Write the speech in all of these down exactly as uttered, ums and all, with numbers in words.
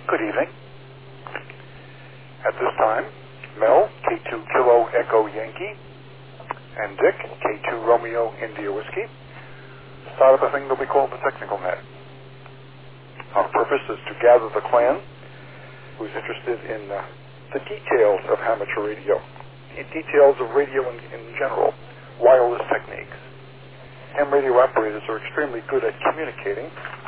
Good evening. At this time, Mel, K two Kilo Echo Yankee, and Dick, K two Romeo India Whiskey, start up a thing that we call the Technical Net. Our purpose is to gather the clan who's interested in uh, the details of amateur radio, the details of radio in, in general, wireless techniques. Ham radio operators are extremely good at communicating,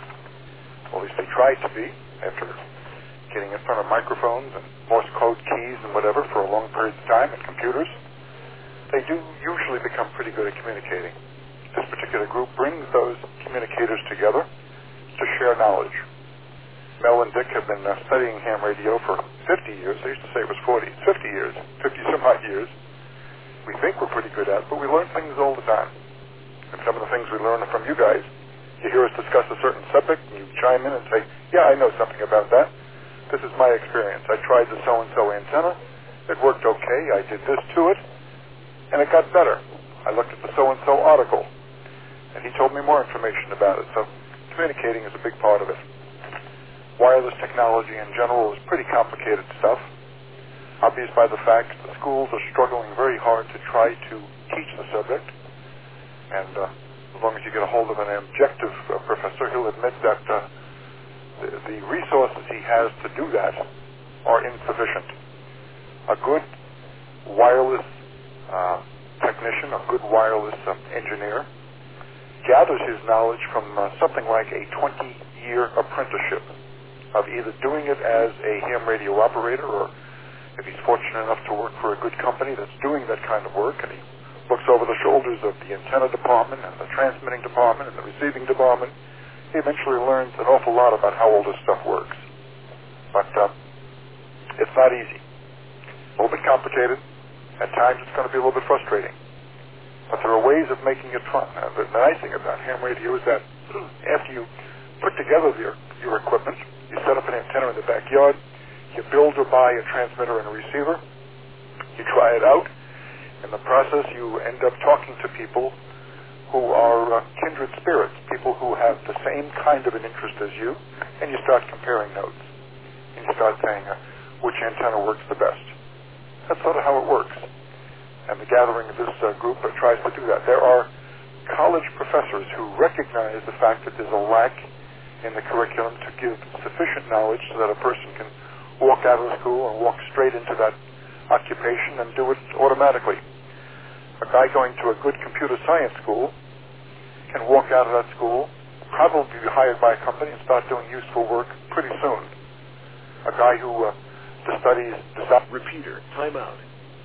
or at least they try to be, after getting in front of microphones and Morse code keys and whatever for a long period of time and computers. They do usually become pretty good at communicating. This particular group brings those communicators together to share knowledge. Mel and Dick have been uh, studying ham radio for fifty years. I used to say it was forty. It's fifty years, fifty some odd years. We think we're pretty good at it, but we learn things all the time. And some of the things we learn are from you guys. You hear us discuss a certain subject, and you chime in and say, yeah, I know something about that. This is my experience. I tried the so-and-so antenna. It worked okay. I did this to it, and it got better. I looked at the so-and-so article, and he told me more information about it. So communicating is a big part of it. Wireless technology in general is pretty complicated stuff, obvious by the fact the schools are struggling very hard to try to teach the subject. And uh, as long as you get a hold of an objective uh, professor, he'll admit that uh, the, the resources he has to do that are insufficient. A good wireless uh, technician, a good wireless uh, engineer, gathers his knowledge from uh, something like a twenty-year apprenticeship of either doing it as a ham radio operator, or if he's fortunate enough to work for a good company that's doing that kind of work, and he looks over the shoulders of the antenna department and the transmitting department and the receiving department, he eventually learns an awful lot about how all this stuff works. But uh, it's not easy. A little bit complicated. At times it's going to be a little bit frustrating. But there are ways of making it fun. Uh, the nice thing about ham radio is that after you put together your, your equipment, you set up an antenna in the backyard, you build or buy a transmitter and a receiver, you try it out. In the process, you end up talking to people who are uh, kindred spirits, people who have the same kind of an interest as you, and you start comparing notes. And you start saying uh, which antenna works the best. That's sort of how it works. And the gathering of this uh, group uh, tries to do that. There are college professors who recognize the fact that there's a lack in the curriculum to give sufficient knowledge so that a person can walk out of school and walk straight into that occupation and do it automatically. A guy going to a good computer science school can walk out of that school, probably be hired by a company and start doing useful work pretty soon. A guy who uh, studies... Desi- Repeater, time out.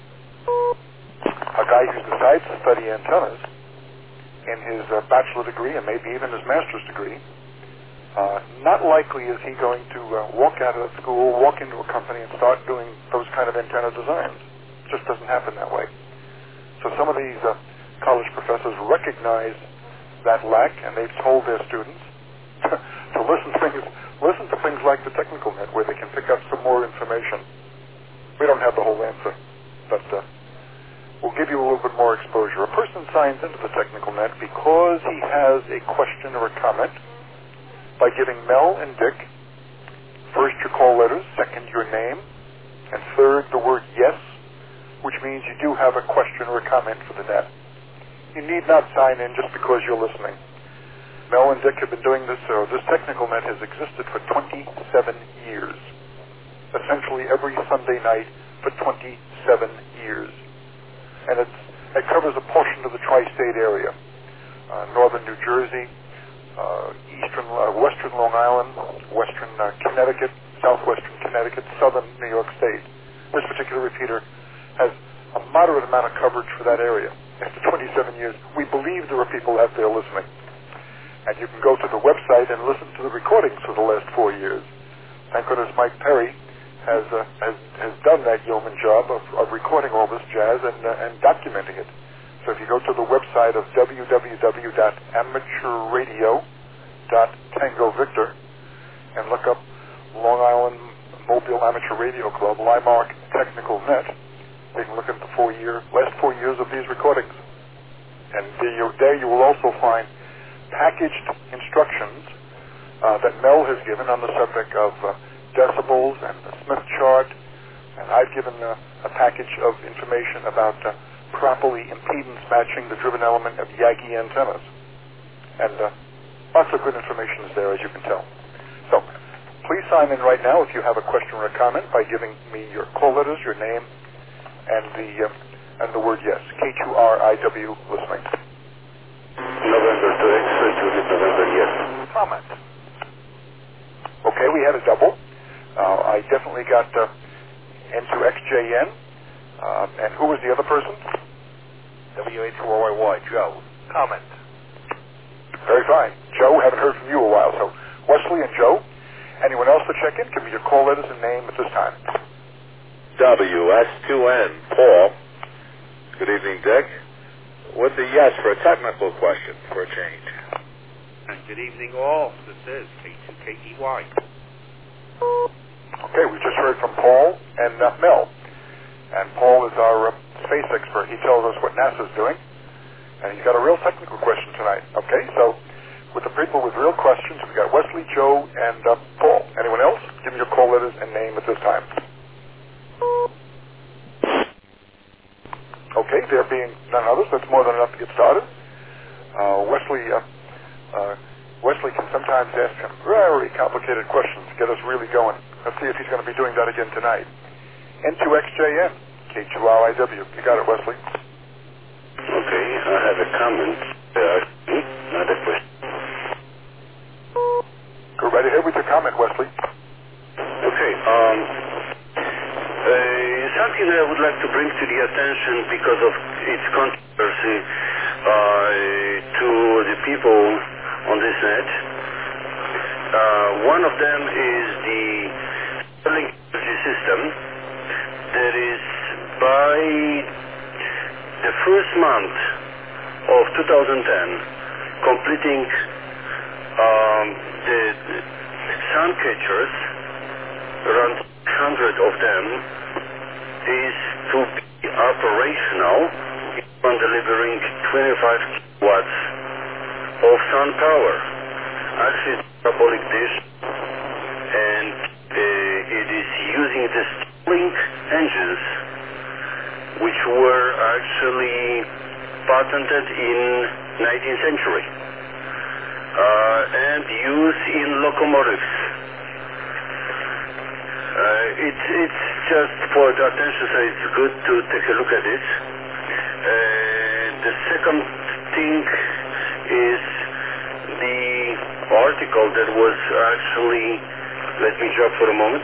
A guy who decides to study antennas in his uh, bachelor degree and maybe even his master's degree, uh, not likely is he going to uh, walk out of that school, walk into a company and start doing those kind of antenna designs. It just doesn't happen that way. So some of these uh, college professors recognize that lack, and they've told their students to listen to things, listen to things like the Technical Net, where they can pick up some more information. We don't have the whole answer, but uh, we'll give you a little bit more exposure. A person signs into the Technical Net because he has a question or a comment by giving Mel and Dick first your call letters, second your name, and third the word yes, which means you do have a question or a comment for the net. You need not sign in just because you're listening. Mel and Dick have been doing this, so this Technical Net has existed for twenty-seven years. Essentially every Sunday night for twenty-seven years. And it's, it covers a portion of the tri-state area. Uh, northern New Jersey, uh, eastern, uh, western Long Island, western uh, Connecticut, southwestern Connecticut, southern New York State. This particular repeater has a moderate amount of coverage for that area. After twenty-seven years, we believe there are people out there listening. And you can go to the website and listen to the recordings for the last four years. Thank goodness Mike Perry has uh, has, has done that yeoman job of, of recording all this jazz and, uh, and documenting it. So if you go to the website of w w w dot amateur radio dot tango victor and look up Long Island Mobile Amateur Radio Club, Limark Technical Net, you can look at the four year, last four years of these recordings. And there, there you will also find packaged instructions uh, that Mel has given on the subject of uh, desk decibels and the Smith chart, and I've given uh, a package of information about uh, properly impedance matching the driven element of Yagi antennas. And uh, lots of good information is there, as you can tell. So please sign in right now if you have a question or a comment by giving me your call letters, your name, and the uh, and the word yes. K two R I W listening. November to X, Juliet November, yes. Comment. Okay, we had a double. Uh, I definitely got uh, N two X J N. Uh, and who was the other person? W A two O Y Y, Joe. Comment. Very fine. Joe, haven't heard from you a while. So Wesley and Joe. Anyone else to check in? Give me your call letters and name at this time. W S two N, Paul. Good evening, Dick. With a yes for a technical question for a change. And good evening all. This is K two K E Y. Okay, we just heard from Paul and uh, Mel. And Paul is our uh, space expert. He tells us what NASA's doing. And he's got a real technical question tonight. Okay, so with the people with real questions, we've got Wesley, Joe, and uh, Paul. Anyone else? Give me your call letters and name at this time. Okay, there being none others, that's more than enough to get started. Uh, Wesley, uh, uh, Wesley can sometimes ask him very complicated questions, get us really going. Let's see if he's going to be doing that again tonight. N two X J N, K two R I W. You got it, Wesley. Okay, I have a comment. Uh, not a question. Go right ahead with your comment, Wesley. Okay, um, uh, something that I would like to bring to the attention because of its controversy uh, to the people on this net. Uh, one of them is the Starlink energy system that is by the first month of two thousand ten completing um, the sun catchers, around one hundred of them, is to be operational on delivering twenty-five kilowatts of sun power. Actually, it's a parabolic dish, and uh, it is using the Starlink engines, which were actually patented in nineteenth century uh, and used in locomotives. Uh, it's, it's just for the attention, so it's good to take a look at it. Uh, the second thing is the article that was actually, let me drop for a moment,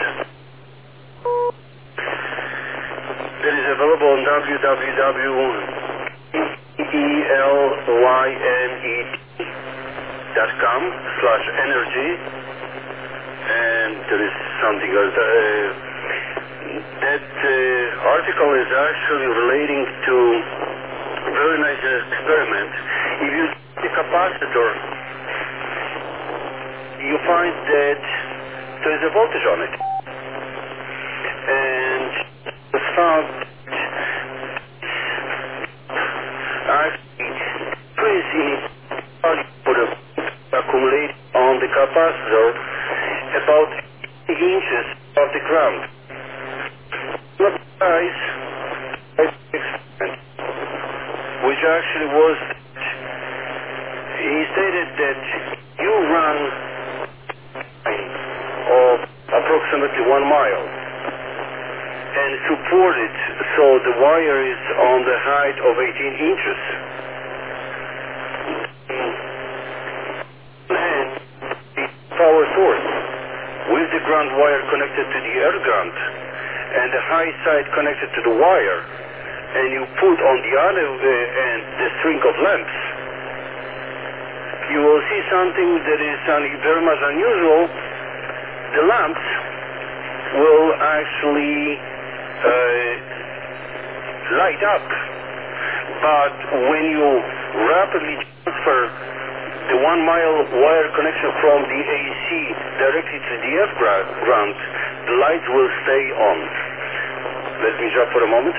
that is available on w w w dot e l y n e t dot com slash energy, and there is something else. Uh, that uh, article is actually relating to a very nice experiment. If you the capacitor, you find that there is a voltage on it, and it was found actually increase in value for the accumulate on the capacitor about eighty inches of the ground. Not nice experiment, which actually was, he stated that you run of approximately one mile and support it so the wire is on the height of eighteen inches. And the power source with the ground wire connected to the air ground and the high side connected to the wire, and you put on the other uh, end the string of lamps, you will see something that is very much unusual. The lamps will actually uh, light up, but when you rapidly transfer the one mile wire connection from the A C directly to the F ground, the lights will stay on. Let me drop for a moment.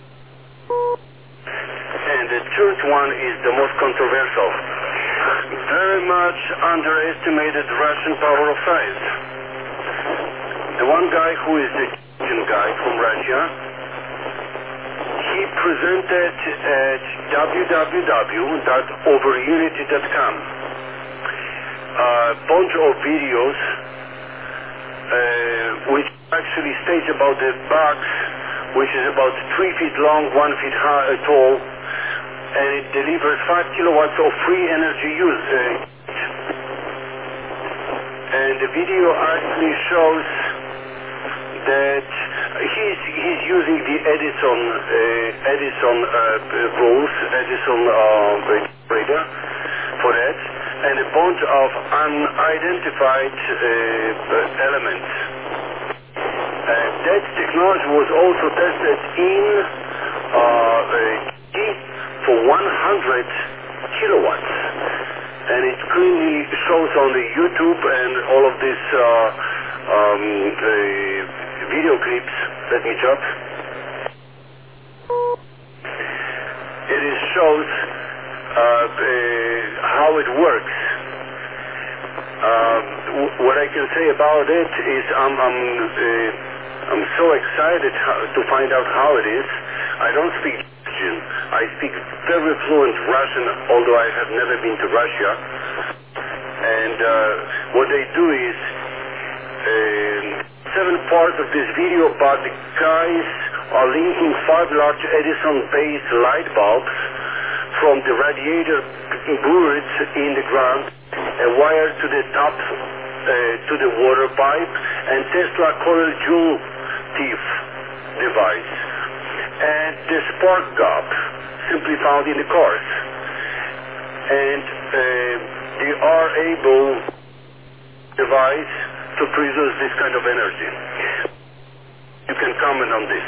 And the third one is the most controversial. Very much underestimated Russian power of size. The one one guy who is the Chechen guy from Russia. He presented at w w w dot overunity dot com a bunch of videos uh, which actually states about the box, which is about three feet long, one feet high, uh, tall, and it delivers five kilowatts of free energy use. Uh, and the video actually shows that he's he's using the Edison uh, Edison uh, rules, Edison uh, radar for that, and a bunch of unidentified uh, elements. And that technology was also tested in uh, for one hundred kilowatts, and it clearly shows on the YouTube and all of these uh, um, uh, video clips. Let me drop. It is shows uh, uh, how it works. Uh, w- what I can say about it is I'm I'm, uh, I'm so excited how, to find out how it is. I don't speak Russian. I speak very fluent Russian, although I have never been to Russia. And uh, what they do is uh, seven parts of this video about the guys are linking five large Edison-based light bulbs from the radiator boards in the ground, a wire to the top uh, to the water pipe, and Tesla coil joule teeth device, and the spark gap simply found in the cars. And uh, they are able device to produce this kind of energy. You can comment on this.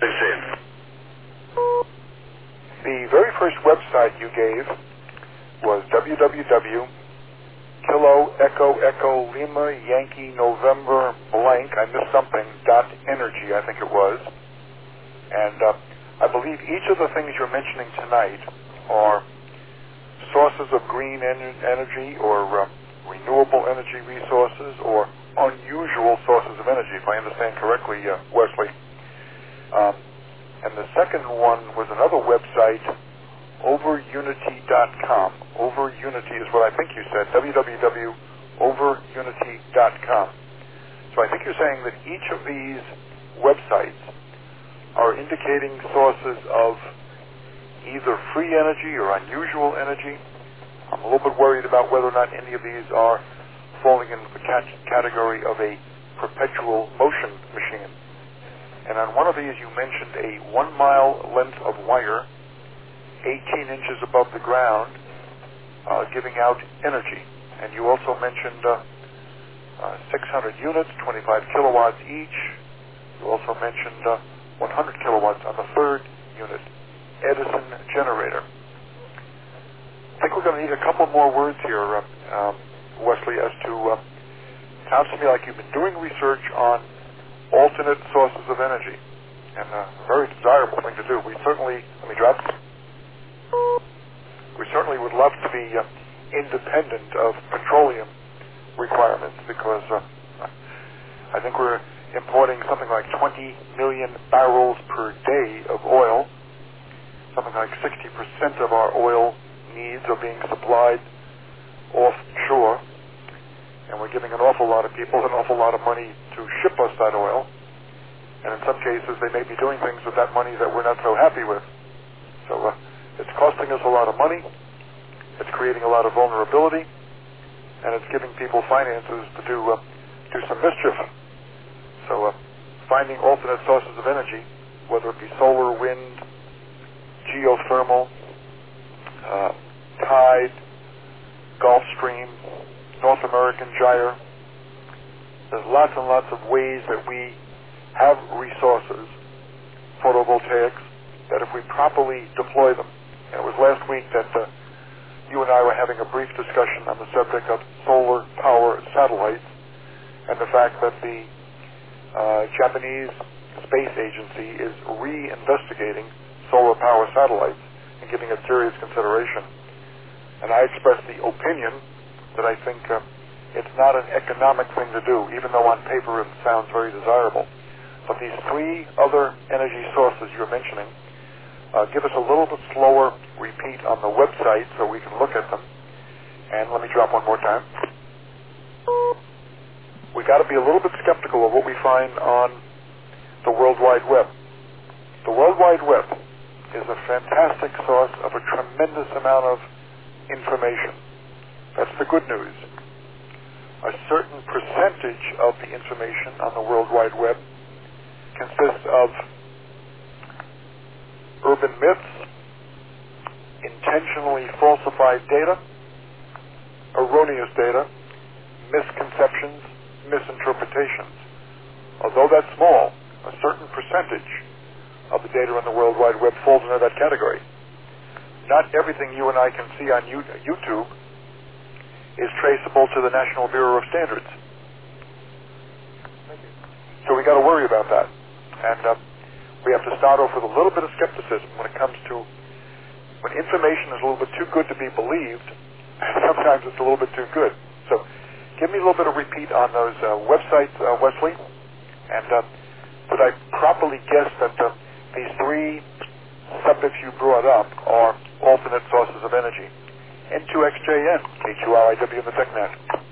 The very first website you gave was w w w dot Kilo Echo Echo Lima Yankee November blank, I missed something, dot energy, I think it was. And uh, I believe each of the things you're mentioning tonight are sources of green en- energy or uh, renewable energy resources or unusual sources of energy, if I understand correctly, uh, Wesley. Um, and the second one was another website, overunity dot com. Overunity is what I think you said, w w w dot overunity dot com. So I think you're saying that each of these websites are indicating sources of either free energy or unusual energy. I'm a little bit worried about whether or not any of these are falling into the cat- category of a perpetual motion machine. And on one of these you mentioned a one mile length of wire, eighteen inches above the ground, uh, giving out energy. And you also mentioned uh, uh, six hundred units, twenty-five kilowatts each. You also mentioned uh, one hundred kilowatts on the third unit, Edison generator. I think we're going to need a couple more words here, uh, um, Wesley, as to, uh, sounds to me like you've been doing research on alternate sources of energy, and a very desirable thing to do. We certainly, let me drop, we certainly would love to be uh, independent of petroleum requirements, because uh, I think we're importing something like twenty million barrels per day of oil. Something like sixty percent of our oil needs are being supplied offshore, and we're giving an awful lot of people an awful lot of money to ship us that oil, and in some cases they may be doing things with that money that we're not so happy with. So uh, it's costing us a lot of money, it's creating a lot of vulnerability, and it's giving people finances to do uh, do some mischief. So uh, finding alternate sources of energy, whether it be solar, wind, geothermal, uh, tide, Gulf Stream, North American gyre. There's lots and lots of ways that we have resources, photovoltaics, that if we properly deploy them. And it was last week that uh, you and I were having a brief discussion on the subject of solar power satellites and the fact that the uh, Japanese Space Agency is re-investigating solar power satellites and giving it serious consideration. And I expressed the opinion that I think uh, it's not an economic thing to do, even though on paper it sounds very desirable. But these three other energy sources you're mentioning, uh, give us a little bit slower repeat on the website so we can look at them. And let me drop one more time. We got to be a little bit skeptical of what we find on the World Wide Web. The World Wide Web is a fantastic source of a tremendous amount of information. That's the good news. A certain percentage of the information on the World Wide Web consists of urban myths, intentionally falsified data, erroneous data, misconceptions, misinterpretations. Although that's small, a certain percentage of the data on the World Wide Web falls into that category. Not everything you and I can see on YouTube is traceable to the National Bureau of Standards. So we got to worry about that. And uh, we have to start off with a little bit of skepticism when it comes to when information is a little bit too good to be believed. Sometimes it's a little bit too good. So give me a little bit of repeat on those uh, websites, uh, Wesley. And uh, did I properly guess that uh, these three subjects you brought up are alternate sources of energy? N two X J N, K two R I W in the TechNet.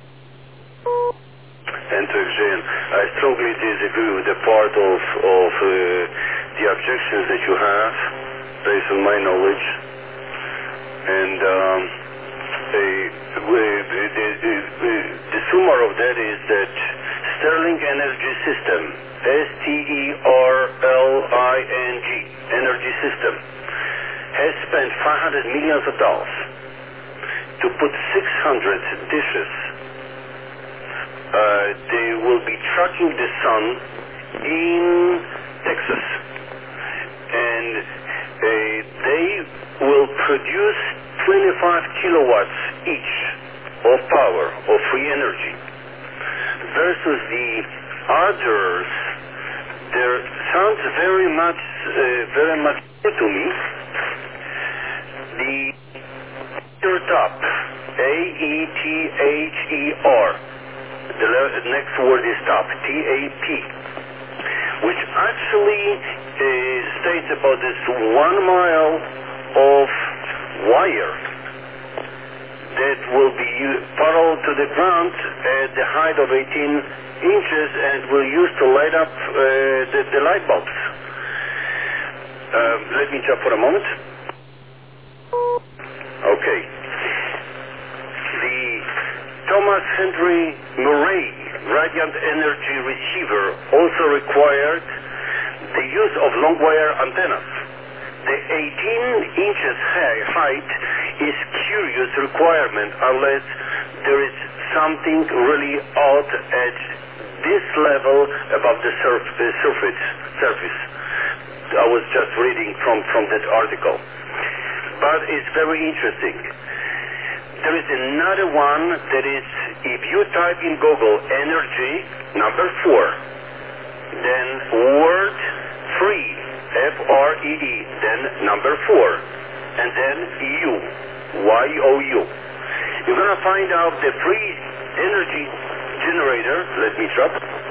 N two X J N, I strongly disagree with the part of, of uh, the objections that you have, based on my knowledge. And um, a, the, the, the, the summer of that is that Sterling Energy System, S T E R L I N G, Energy System, has spent five hundred millions of dollars to put six hundred dishes. Uh, they will be tracking the sun in Texas, and uh, they will produce twenty-five kilowatts each of power, of free energy, versus the others. There sounds very much, uh, very much to me. The top, A E T H E R, the le- next word is top, T A P, which actually uh, states about this one mile of wire that will be parallel to the ground at the height of eighteen inches and will use to light up uh, the, the light bulbs. Uh, let me jump for a moment. Okay. The Thomas Henry Murray Radiant Energy Receiver also required the use of long wire antennas. The eighteen inches high height is curious requirement unless there is something really odd at this level above the surf, uh, surface, surface. I was just reading from, from that article. But it's very interesting. There is another one that is, if you type in Google energy, number four, then word free, F R E E, then number four, and then U, Y O U. You're going to find out the free energy generator. Let me drop.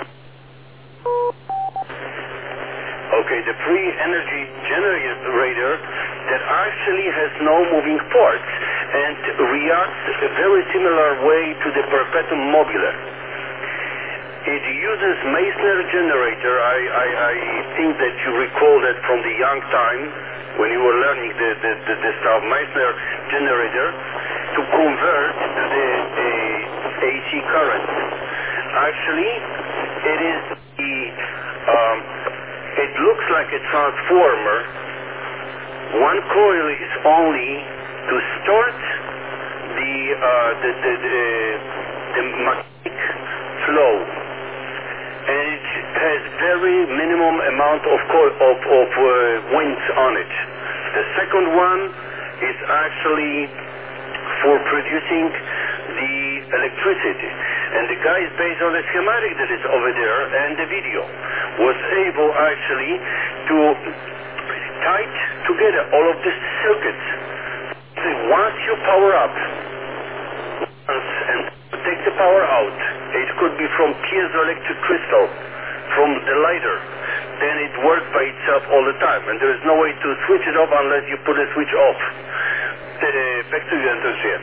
Okay, the free energy generator that actually has no moving parts and reacts a very similar way to the perpetuum mobile. It uses Meissner generator. I, I, I think that you recall that from the young time when you were learning the, the, the, the stuff, Meissner generator, to convert the uh, A C current. Actually, it is the, um, it looks like a transformer. One coil is only to start the, uh, the, the, the, the magnetic flow. And it has very minimum amount of co- of, of uh, winds on it. The second one is actually for producing the electricity. And the guy, based on the schematic that is over there and the video, was able actually to tie together all of the circuits. So once you power up, once and take the power out. It could be from piezoelectric crystal, from the lighter. Then it works by itself all the time, and there is no way to switch it off unless you put a switch off. Uh, back to you, Antonio.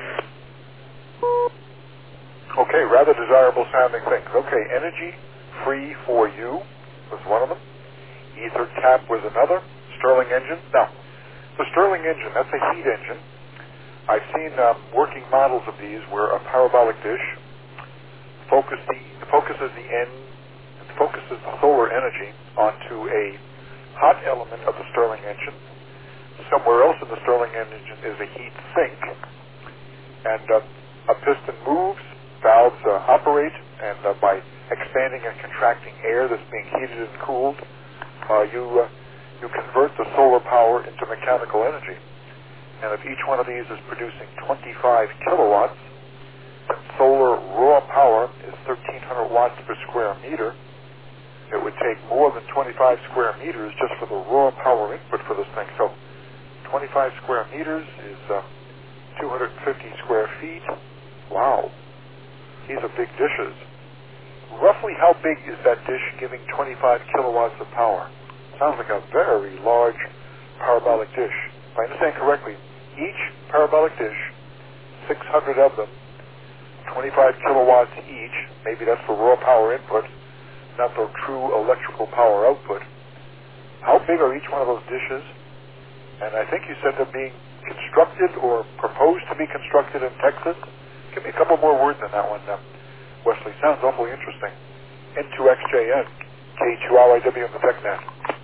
Okay, rather desirable sounding things. Okay, energy free for you was one of them. Ether tap was another. Stirling engine. Now, the Stirling engine, that's a heat engine. I've seen um, working models of these where a parabolic dish focus the, focuses the end, focuses the solar energy onto a hot element of the Stirling engine. Somewhere else in the Stirling engine is a heat sink, and uh, a piston moves, valves uh, operate, and uh, by expanding and contracting air that's being heated and cooled, uh, you uh, you convert the solar power into mechanical energy. And if each one of these is producing twenty-five kilowatts, then solar raw power is thirteen hundred watts per square meter. It would take more than twenty-five square meters just for the raw power input for this thing. So twenty-five square meters is uh, two hundred fifty square feet. Wow. These are big dishes. Roughly how big is that dish giving twenty-five kilowatts of power? Sounds like a very large parabolic dish. If I understand correctly, each parabolic dish, six hundred of them, twenty-five kilowatts each, maybe that's for raw power input, not the true electrical power output. How big are each one of those dishes? And I think you said they're being constructed or proposed to be constructed in Texas. Give me a couple more words on that one, uh, Wesley. Sounds awfully interesting. N two X J N, K two R I W in the TechNet.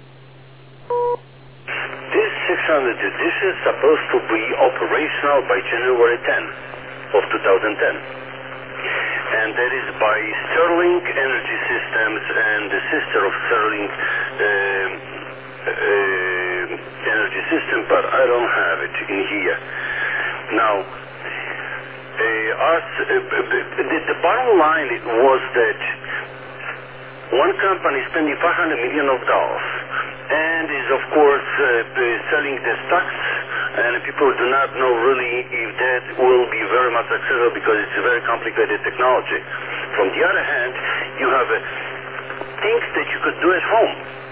This six hundred dish is supposed to be operational by January tenth of two thousand ten. And that is by Stirling Energy Systems and the sister of Stirling uh, uh, Energy System, but I don't have it in here. Now, uh, us, uh, the, the bottom line was that one company spending five hundred million of dollars and is of course uh, selling the stocks, and people do not know really if that will be very much successful because it's a very complicated technology. From the other hand, you have uh, things that you could do at home.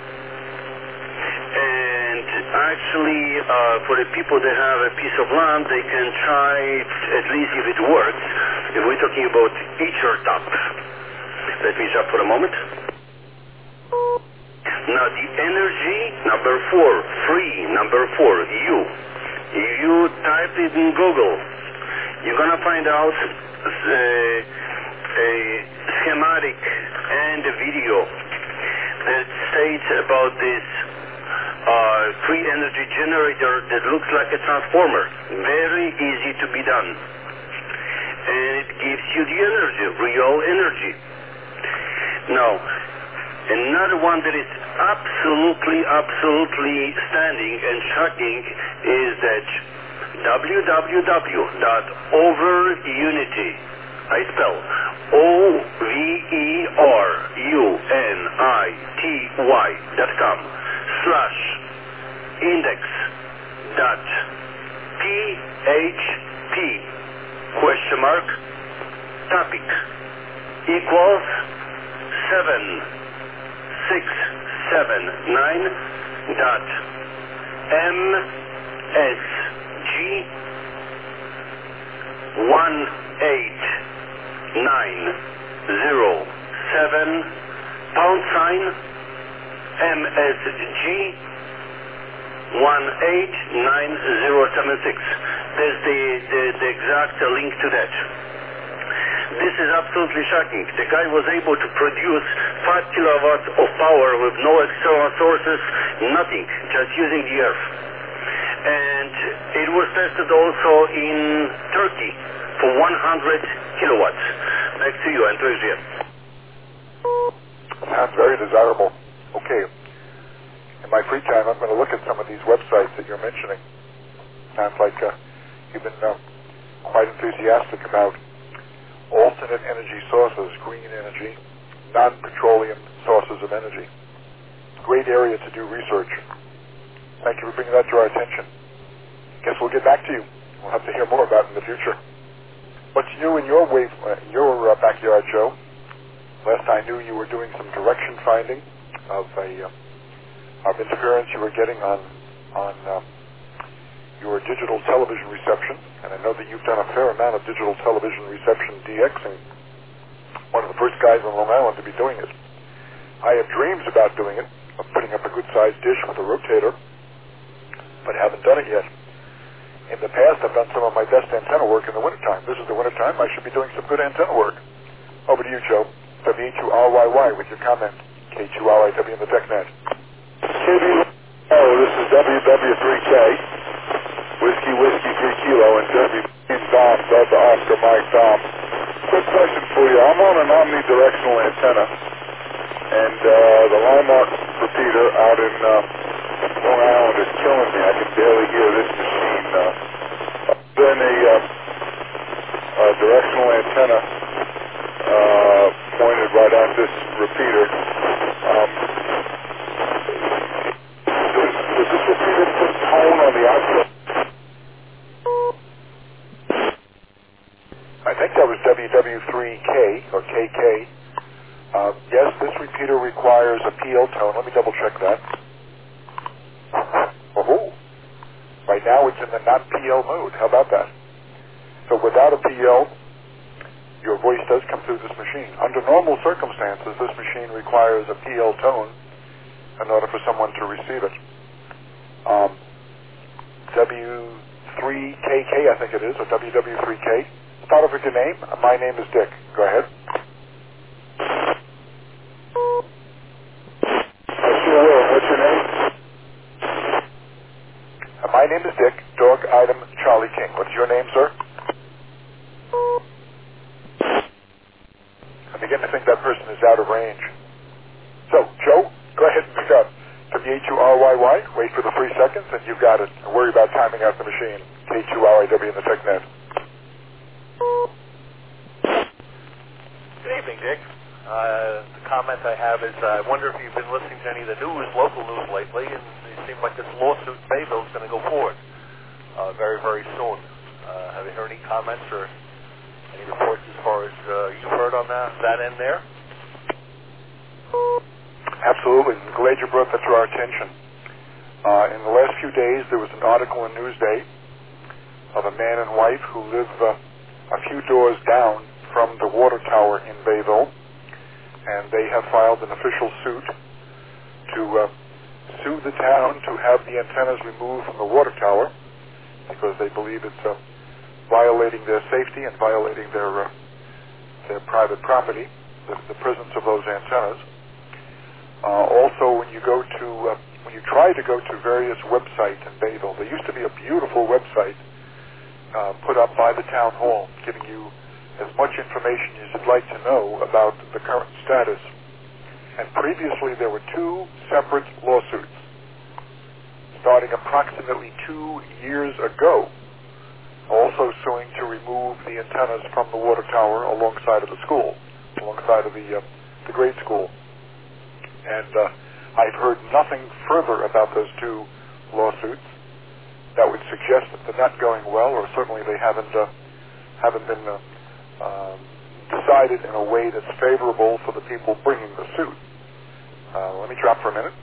And actually, uh, for the people that have a piece of land, they can try it, at least if it works. If we're talking about Ethertap. Let me stop for a moment. Now the energy, number four, free, number four, you. If you type it in Google, you're going to find out the, a schematic and a video that states about this uh, free energy generator that looks like a transformer. Very easy to be done. And it gives you the energy, real energy. Now, another one that is absolutely, absolutely standing and shocking is that w w w dot overunity, I spell O V E R U N I T Y dot com slash index dot P H P question mark topic equals seven six seven nine dot M S G one eight nine zero seven pound sign M S G one eight nine zero seven six. There's the, the, the exact link to that. This is absolutely shocking. The guy was able to produce five kilowatts of power with no external sources, nothing, just using the earth. And it was tested also in Turkey for one hundred kilowatts. Back to you, Antonio. Sounds very desirable. Okay. In my free time, I'm going to look at some of these websites that you're mentioning. Sounds like uh, you've been uh, quite enthusiastic about alternate energy sources, green energy, non-petroleum sources of energy. Great area to do research. Thank you for bringing that to our attention. Guess we'll get back to you. We'll have to hear more about it in the future. What's new in your wave, uh, your uh, backyard, Joe? Last I knew, you were doing some direction finding of a uh, of interference you were getting on on um, your digital television reception, and I know that you've done a fair amount of digital television reception DXing. One of the first guys on Long Island to be doing it. I have dreams about doing it, of putting up a good-sized dish with a rotator, but haven't done it yet. In the past, I've done some of my best antenna work in the wintertime. This is the wintertime. I should be doing some good antenna work. Over to you, Joe. W E two R Y Y with your comment. K two R I W in the TechNet. K B, oh, this is W W three K. Whiskey, Whiskey, three Kilo, and W Dom, Delta Oscar, Mike Dom. Quick question for you. I'm on an omnidirectional antenna, and uh, the landmark repeater out in uh, Long Island is killing me. I can barely hear this machine. Uh, then a, uh, a directional antenna uh, pointed right at this repeater. Um, does, does this repeater put tone on the output? I think that was W W three K, or K K. Uh, yes, this repeater requires a P L tone. Let me double check that. Oh, right now it's in the not P L mode. How about that? So without a P L, your voice does come through this machine. Under normal circumstances, this machine requires a P L tone in order for someone to receive it. Um, W three K K, I think it is, or W W three K. Start off with your name. My name is Dick. Go ahead. I sure will. What's your name? Uh, my name is Dick. Dog item Charlie King. What's your name, sir? I'm beginning to think that person is out of range. So, Joe, go ahead and pick up. W A two R Y Y. Wait for the three seconds, and you've got it. Don't worry about timing out the machine. K two R I W in the TechNet. Good evening, Dick. Uh, the comment I have is uh, I wonder if you've been listening to any of the news, local news lately, and it seems like this lawsuit in Bayville is going to go forward uh, very, very soon. Uh, have you heard any comments or any reports as far as uh, you've heard on that, that end there? Absolutely. I'm glad you brought that to our attention. Uh, in the last few days, there was an article in Newsday of a man and wife who live uh, a few doors down from the water tower in Bayville, and they have filed an official suit to uh, sue the town to have the antennas removed from the water tower because they believe it's uh, violating their safety and violating their uh, their private property, the, the presence of those antennas. Uh, also, when you go to uh, when you try to go to various websites in Bayville, there used to be a beautiful website uh, put up by the town hall, giving you as much information as you'd like to know about the current status. And previously there were two separate lawsuits starting approximately two years ago, also suing to remove the antennas from the water tower alongside of the school, alongside of the, uh, the grade school. And uh, I've heard nothing further about those two lawsuits that would suggest that they're not going well, or certainly they haven't, uh, haven't been uh, Um, decided in a way that's favorable for the people bringing the suit. Uh, let me drop for a minute.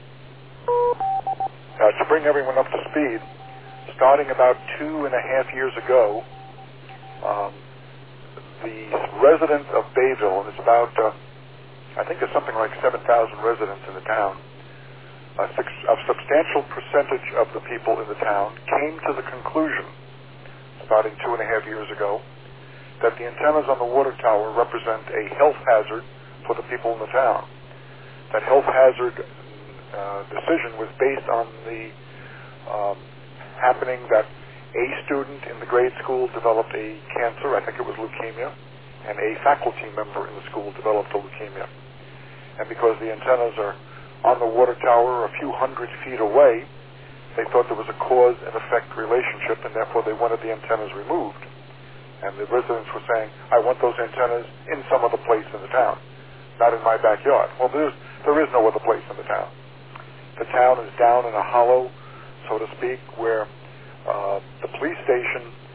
Uh, to bring everyone up to speed, starting about two and a half years ago, um, the residents of Bayville, and it's about, uh, I think there's something like seven thousand residents in the town, a, six, a substantial percentage of the people in the town came to the conclusion, starting two and a half years ago, that the antennas on the water tower represent a health hazard for the people in the town. That health hazard uh, decision was based on the um, happening that a student in the grade school developed a cancer, I think it was leukemia, and a faculty member in the school developed a leukemia. And because the antennas are on the water tower a few hundred feet away, they thought there was a cause and effect relationship, and therefore they wanted the antennas removed. And the residents were saying, I want those antennas in some other place in the town, not in my backyard. Well, there's, there is no other place in the town. The town is down in a hollow, so to speak, where uh, the police station uh,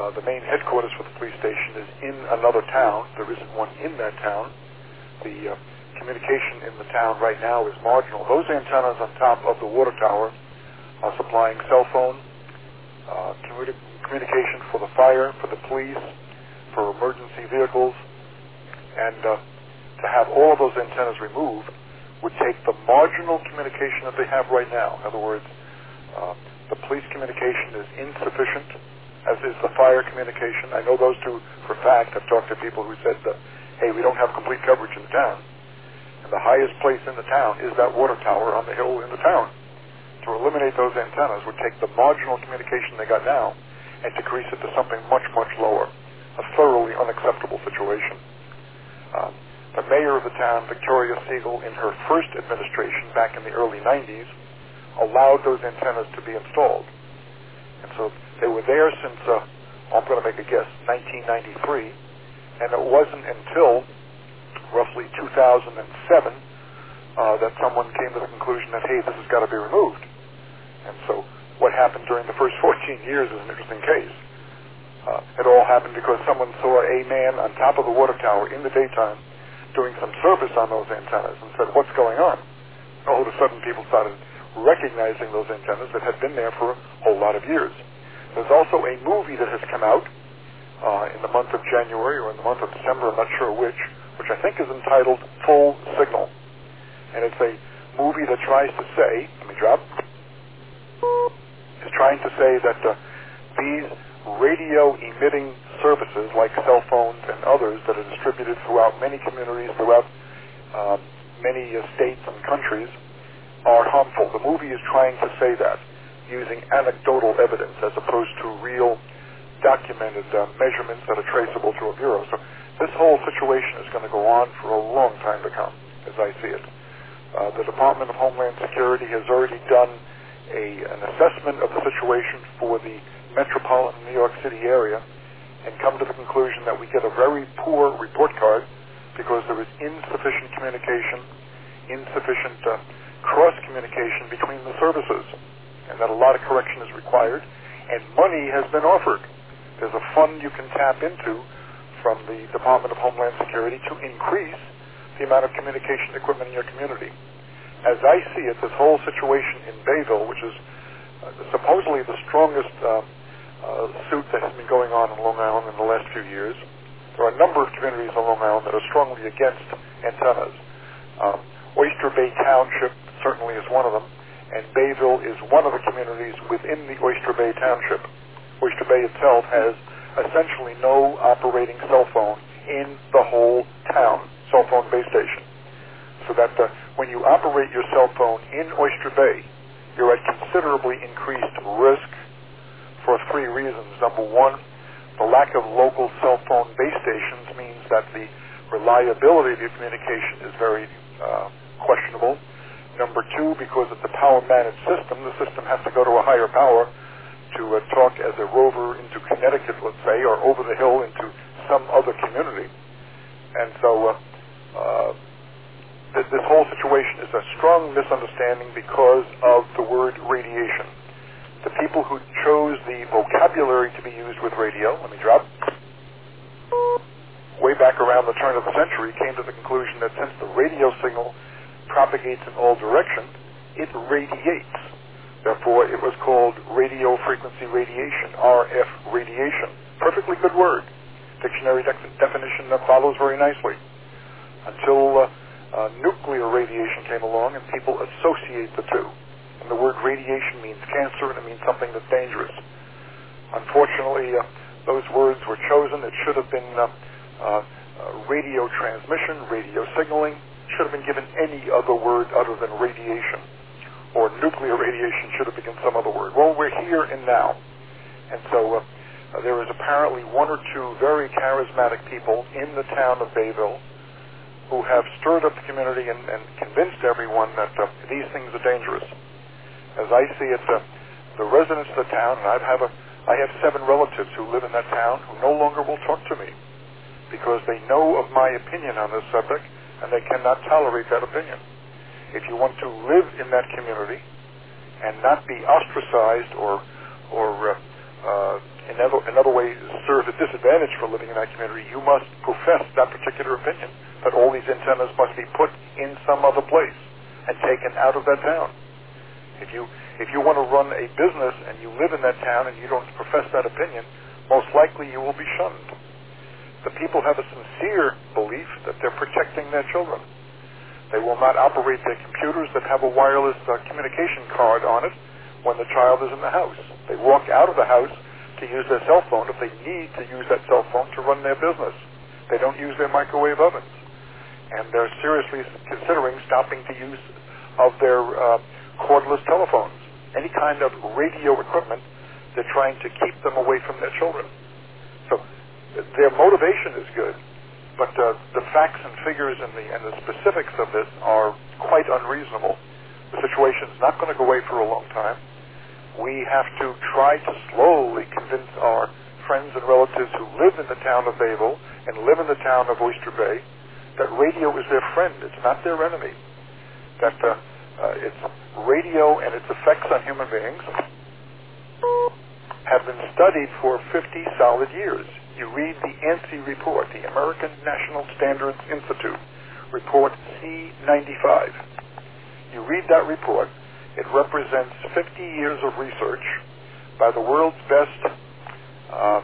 Uh, the main headquarters for the police station is in another town. There isn't one in that town. The uh, communication in the town right now is marginal. Those antennas on top of the water tower are supplying cell phone uh, communi- communication for the fire, for the police, for emergency vehicles, and uh, to have all of those antennas removed would take the marginal communication that they have right now. In other words, uh, the police communication is insufficient, as is the fire communication. I know those two for fact. I've talked to people who said that, hey, we don't have complete coverage in the town. And the highest place in the town is that water tower on the hill in the town. To eliminate those antennas would take the marginal communication they got now and decrease it to something much, much lower. A thoroughly unacceptable situation. Um, the mayor of the town, Victoria Siegel, in her first administration back in the early nineties, allowed those antennas to be installed. And so they were there since, uh, I'm going to make a guess, nineteen ninety-three, and it wasn't until roughly two thousand seven uh, that someone came to the conclusion that, hey, this has got to be removed. And so what happened during the first fourteen years is an interesting case. Uh, it all happened because someone saw a man on top of the water tower in the daytime doing some service on those antennas and said, what's going on? All of a sudden people started recognizing those antennas that had been there for a whole lot of years. There's also a movie that has come out uh, in the month of January or in the month of December, I'm not sure which, which I think is entitled Full Signal. And it's a movie that tries to say, let me drop, is trying to say that uh, these radio emitting services like cell phones and others that are distributed throughout many communities, throughout uh, many uh, states and countries, are harmful. The movie is trying to say that using anecdotal evidence as opposed to real documented uh, measurements that are traceable to a bureau. So this whole situation is going to go on for a long time to come, as I see it. Uh, the Department of Homeland Security has already done a, an assessment of the situation for the metropolitan New York City area and come to the conclusion that we get a very poor report card because there is insufficient communication, insufficient uh, cross-communication between the services, and that a lot of correction is required, and money has been offered. There's a fund you can tap into from the Department of Homeland Security to increase the amount of communication equipment in your community. As I see it, this whole situation in Bayville, which is uh, supposedly the strongest uh, uh, suit that has been going on in Long Island in the last few years, there are a number of communities on Long Island that are strongly against antennas. Um, Oyster Bay Township certainly is one of them, and Bayville is one of the communities within the Oyster Bay Township. Oyster Bay itself has essentially no operating cell phone in the whole town, cell phone base station. So that uh, when you operate your cell phone in Oyster Bay, you're at considerably increased risk for three reasons. Number one, the lack of local cell phone base stations means that the reliability of your communication is very uh, questionable. Number two, because it's a power-managed system, the system has to go to a higher power to uh, talk as a rover into Connecticut, let's say, or over the hill into some other community. And so uh, uh, th- this whole situation is a strong misunderstanding because of the word radiation. The people who chose the vocabulary to be used with radio, let me drop, way back around the turn of the century, came to the conclusion that since the radio signal propagates in all directions, it radiates. Therefore, it was called radio frequency radiation, R F radiation. Perfectly good word. Dictionary de- definition that follows very nicely. Until uh, uh, nuclear radiation came along and people associate the two. And the word radiation means cancer and it means something that's dangerous. Unfortunately, uh, those words were chosen. It should have been uh, uh, uh, radio transmission, radio signaling. Should have been given any other word other than radiation. Or nuclear radiation should have been some other word. Well, we're here and now. And so uh, uh, there is apparently one or two very charismatic people in the town of Bayville who have stirred up the community and, and convinced everyone that uh, these things are dangerous. As I see it, uh, the residents of the town, and I have, a, I have seven relatives who live in that town who no longer will talk to me because they know of my opinion on this subject and they cannot tolerate that opinion. If you want to live in that community and not be ostracized or or uh, uh, in other, in other ways, serve a disadvantage for living in that community, you must profess that particular opinion, that all these antennas must be put in some other place and taken out of that town. If you if you want to run a business and you live in that town and you don't profess that opinion, most likely you will be shunned. The people have a sincere belief that they're protecting their children. They will not operate their computers that have a wireless uh, communication card on it when the child is in the house. They walk out of the house to use their cell phone if they need to use that cell phone to run their business. They don't use their microwave ovens. And they're seriously considering stopping the use of their uh, cordless telephones. Any kind of radio equipment, they're trying to keep them away from their children. So their motivation is good, but uh, the facts and figures and the, and the specifics of this are quite unreasonable. The situation's not going to go away for a long time. We have to try to slowly convince our friends and relatives who live in the town of Bayville and live in the town of Oyster Bay that radio is their friend. It's not their enemy. That uh, uh, it's radio and its effects on human beings have been studied for fifty solid years. You read the ANSI report, the American National Standards Institute, report C ninety-five. You read that report, it represents fifty years of research by the world's best uh,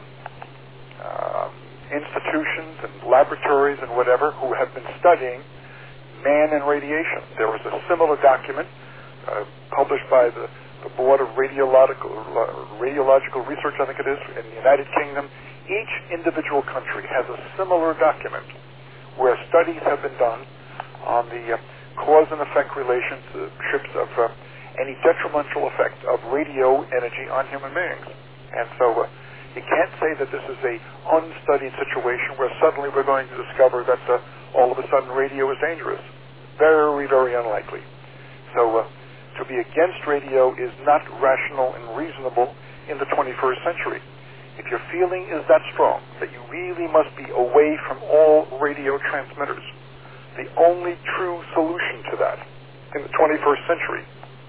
uh, institutions and laboratories and whatever who have been studying man and radiation. There was a similar document uh, published by the, the Board of Radiological, uh, Radiological Research, I think it is, in the United Kingdom. Each individual country has a similar document where studies have been done on the uh, cause and effect relationships of uh, any detrimental effect of radio energy on human beings. And so uh, you can't say that this is a unstudied situation where suddenly we're going to discover that uh, all of a sudden radio is dangerous. Very, very unlikely. So uh, to be against radio is not rational and reasonable in the twenty-first century. If your feeling is that strong, that you really must be away from all radio transmitters, the only true solution to that in the twenty-first century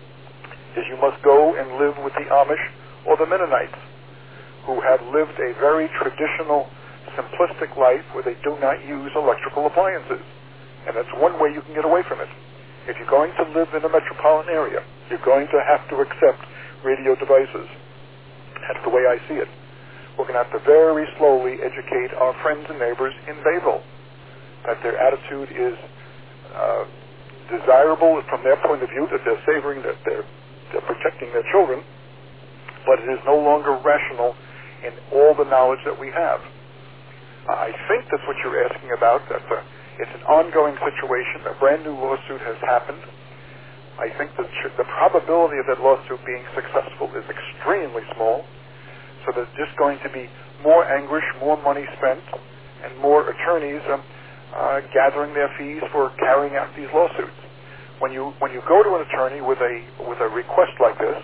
is you must go and live with the Amish or the Mennonites, who have lived a very traditional, simplistic life where they do not use electrical appliances. And that's one way you can get away from it. If you're going to live in a metropolitan area, you're going to have to accept radio devices. That's the way I see it. We're going to have to very slowly educate our friends and neighbors in Bayville that their attitude is uh, desirable from their point of view, that they're savoring, that they're, they're protecting their children, but it is no longer rational in all the knowledge that we have. I think that's what you're asking about, that uh, it's an ongoing situation. A brand new lawsuit has happened. I think that the probability of that lawsuit being successful is extremely small, so there's just going to be more anguish, more money spent, and more attorneys um, uh, gathering their fees for carrying out these lawsuits. When you when you go to an attorney with a with a request like this,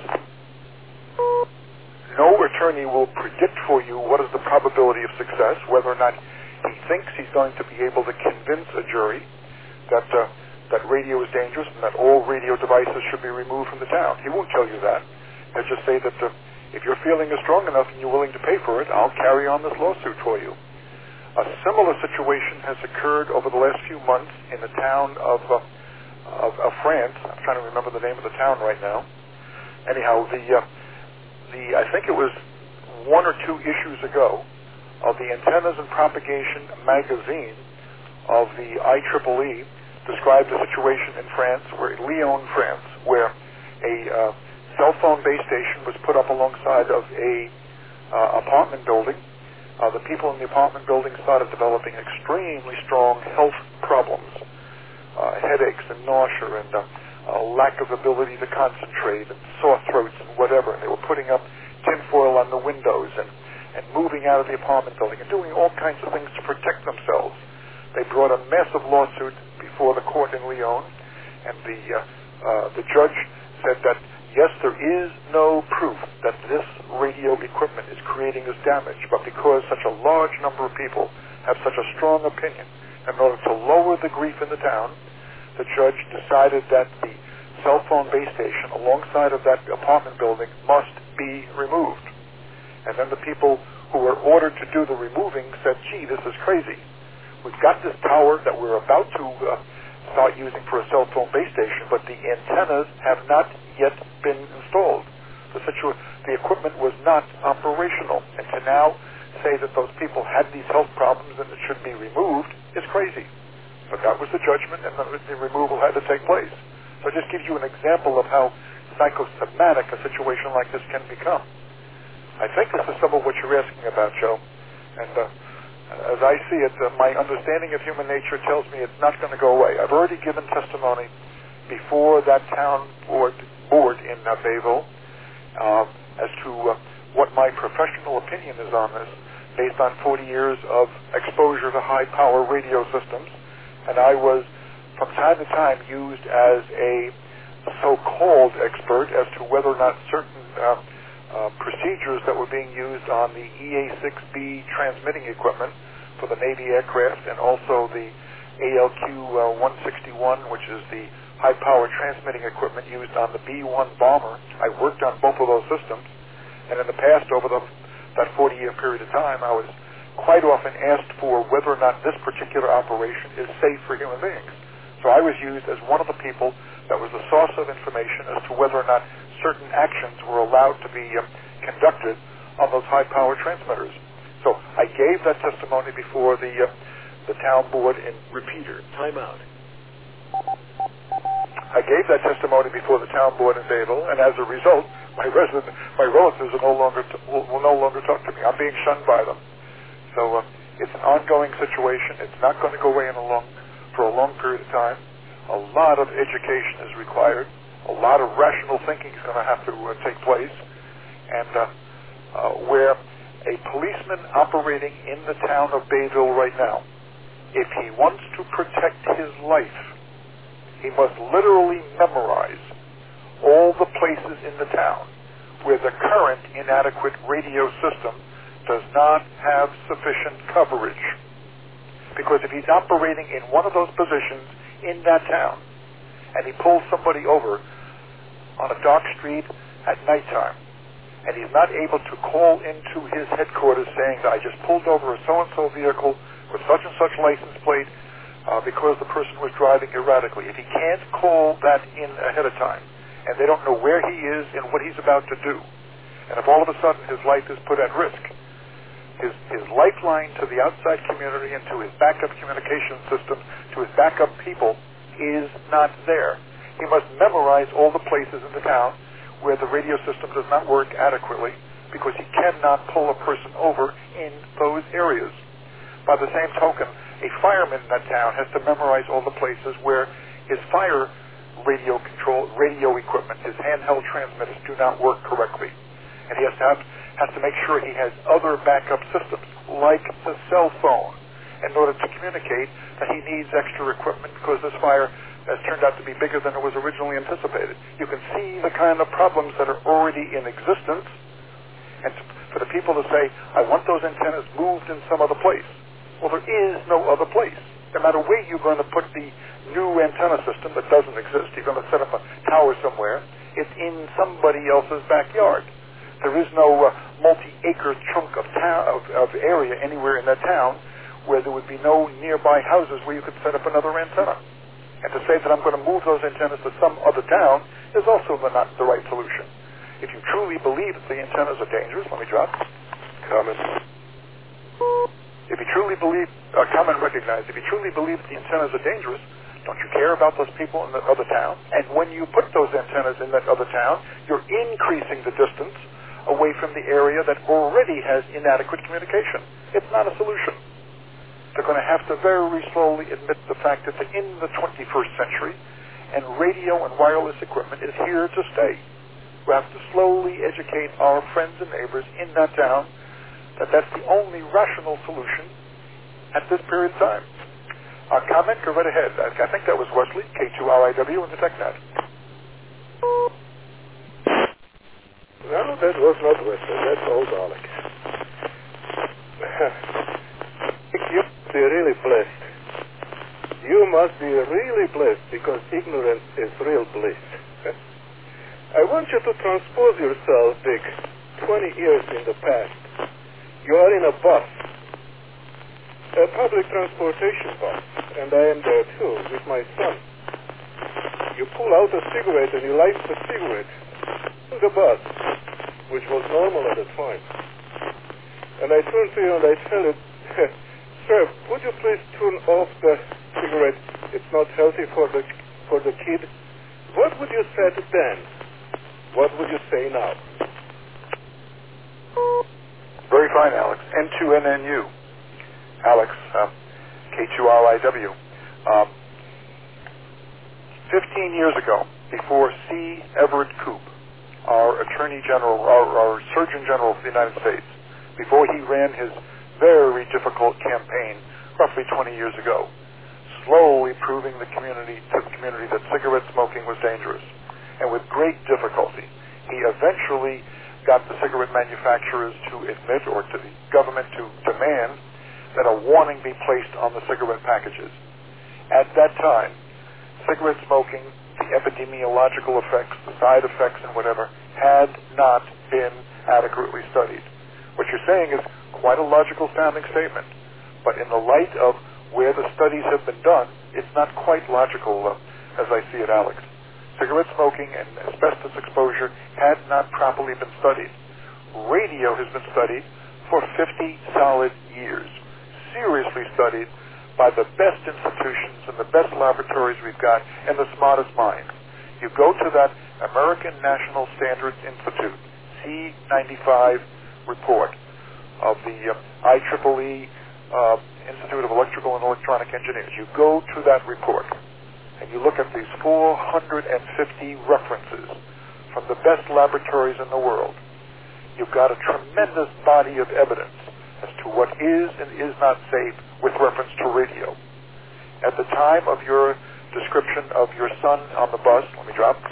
no attorney will predict for you what is the probability of success, whether or not he thinks he's going to be able to convince a jury that uh, that radio is dangerous and that all radio devices should be removed from the town. He won't tell you that. He'll just say that uh, if your feeling is strong enough and you're willing to pay for it, I'll carry on this lawsuit for you. A similar situation has occurred over the last few months in the town of, uh, of, of France. I'm trying to remember the name of the town right now. Anyhow, the uh, the I think it was one or two issues ago of the Antennas and Propagation magazine of the I triple E described a situation in France, where Lyon, France, where a uh, cell phone base station was put up alongside of a uh, apartment building. Uh, the people in the apartment building started developing extremely strong health problems, uh, headaches and nausea and uh, uh, lack of ability to concentrate and sore throats and whatever. And they were putting up tinfoil on the windows and, and moving out of the apartment building and doing all kinds of things to protect themselves. They brought a massive lawsuit before the court in Lyon, and the uh, uh, the judge said that yes, there is no proof that this radio equipment is creating this damage, but because such a large number of people have such a strong opinion, in order to lower the grief in the town, the judge decided that the cell phone base station alongside of that apartment building must be removed. And then the people who were ordered to do the removing said, gee, this is crazy. We've got this tower that we're about to uh, start using for a cell phone base station, but the antennas have not yet been installed. The, situ- the equipment was not operational. And to now say that those people had these health problems and it should be removed is crazy. But that was the judgment, and the, the removal had to take place. So it just gives you an example of how psychosomatic a situation like this can become. I think this is some of what you're asking about, Joe. And uh, as I see it, uh, my understanding of human nature tells me it's not going to go away. I've already given testimony before that town board, board in uh, Bayville uh, as to uh, what my professional opinion is on this, based on forty years of exposure to high-power radio systems. And I was, from time to time, used as a so-called expert as to whether or not certain uh, Uh, procedures that were being used on the E A six B transmitting equipment for the Navy aircraft, and also the A L Q one sixty-one, which is the high-power transmitting equipment used on the B one bomber. I worked on both of those systems, and in the past, over the, that forty-year period of time, I was quite often asked for whether or not this particular operation is safe for human beings. So I was used as one of the people that was the source of information as to whether or not certain actions were allowed to be uh, conducted on those high-power transmitters. So I gave that testimony before the uh, the town board in Repeater, time out. I gave that testimony before the town board in Bayville, and as a result, my resident, my relatives are no longer t- will, will no longer talk to me. I'm being shunned by them. So uh, it's an ongoing situation. It's not going to go away in a long for a long period of time. A lot of education is required. A lot of rational thinking is going to have to uh, take place. And uh, uh, where a policeman operating in the town of Bayville right now, if he wants to protect his life, he must literally memorize all the places in the town where the current inadequate radio system does not have sufficient coverage. Because if he's operating in one of those positions in that town, and he pulls somebody over on a dark street at nighttime, and he's not able to call into his headquarters saying that I just pulled over a so-and-so vehicle with such and such license plate uh, because the person was driving erratically. If he can't call that in ahead of time, and they don't know where he is and what he's about to do, and if all of a sudden his life is put at risk, his, his lifeline to the outside community and to his backup communication system, to his backup people, is not there. He must memorize all the places in the town where the radio system does not work adequately, because he cannot pull a person over in those areas. By the same token, a fireman in that town has to memorize all the places where his fire radio control, radio equipment, his handheld transmitters do not work correctly. And he has to have, has to make sure he has other backup systems, like the cell phone, in order to communicate that he needs extra equipment because this fire has turned out to be bigger than it was originally anticipated. You can see the kind of problems that are already in existence, and for the people to say, I want those antennas moved in some other place. Well, there is no other place. No matter where you're going to put the new antenna system that doesn't exist, you're going to set up a tower somewhere, it's in somebody else's backyard. There is no uh, multi-acre chunk of, ta- of, of area anywhere in that town where there would be no nearby houses where you could set up another antenna. And to say that I'm going to move those antennas to some other town is also the, not the right solution. If you truly believe that the antennas are dangerous, let me drop. Comment. If you truly believe, uh, comment recognized, if you truly believe that the antennas are dangerous, don't you care about those people in that other town? And when you put those antennas in that other town, you're increasing the distance away from the area that already has inadequate communication. It's not a solution. They're going to have to very slowly admit the fact that they're in the twenty-first century, and radio and wireless equipment is here to stay. We have to slowly educate our friends and neighbors in that town that that's the only rational solution at this period of time. Uh, comment, go right ahead. I, I think that was Wesley, K two R I W in the TechNet. No, that was not Wesley. That's old Alex. You must be really blessed. You must be really blessed, because ignorance is real bliss. I want you to transpose yourself, Dick, twenty years in the past. You are in a bus, a public transportation bus, and I am there too with my son. You pull out a cigarette and you light the cigarette in the bus, which was normal at the time. And I turn to you and I tell it, sir, would you please turn off the cigarette? It's not healthy for the for the kid. What would you say then? What would you say now? Very fine, Alex. N two N N U. Alex, um, K two R I W. Um, Fifteen years ago, before C. Everett Koop, our Attorney General, our, our Surgeon General of the United States, before he ran his very difficult campaign roughly twenty years ago, slowly proving the community to the community that cigarette smoking was dangerous. And with great difficulty, he eventually got the cigarette manufacturers to admit, or to the government to demand, that a warning be placed on the cigarette packages. At that time, cigarette smoking, the epidemiological effects, the side effects and whatever, had not been adequately studied. What you're saying is quite a logical sounding statement, but in the light of where the studies have been done, it's not quite logical uh, as I see it, Alex. Cigarette smoking and asbestos exposure had not properly been studied. Radio has been studied for fifty solid years, seriously studied by the best institutions and the best laboratories we've got and the smartest minds. You go to that American National Standards Institute, C ninety-five report of the uh, I triple E uh, Institute of Electrical and Electronic Engineers. You go to that report and you look at these four hundred fifty references from the best laboratories in the world. You've got a tremendous body of evidence as to what is and is not safe with reference to radio. At the time of your description of your son on the bus, let me drop,